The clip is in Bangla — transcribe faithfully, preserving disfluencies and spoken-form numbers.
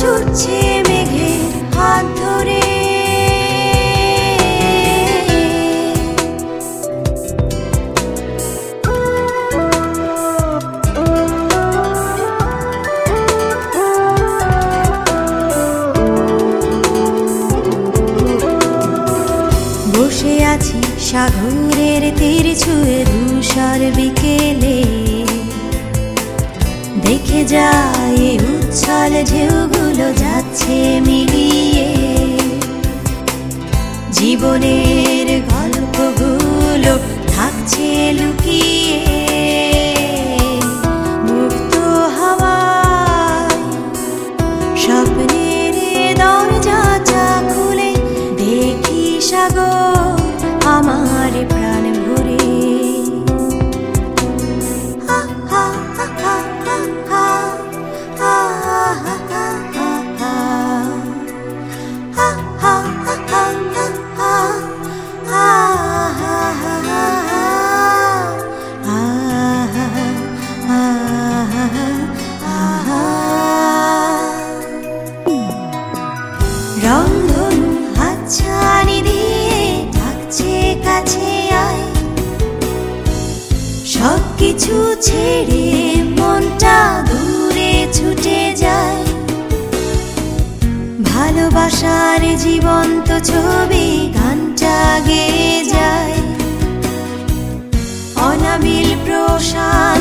ছুটছে মেঘের হাত ধরে। বসে আছি সাগরের তীর ছুঁয়ে ধূসর বিকেলে, দেখে যায় উচ্ছল ঢেউগুলো যাচ্ছে মিলিয়ে, জীবনের গল্পগুলো থাকছে লুকিয়ে। মুক্ত হাওয়ায় স্বপ্নের দরজা খুলে দেখি সাগর আমার প্রাণ ভরে। রংধনু হাতছানি দিয়ে ডাকছে কাছে আয়, সবকিছু ছেড়ে মনটা দূরে ছুটে যায়। ভালোবাসার জীবন্ত ছবি গানটা গেয়ে যায়, অনাবিল প্রসাদ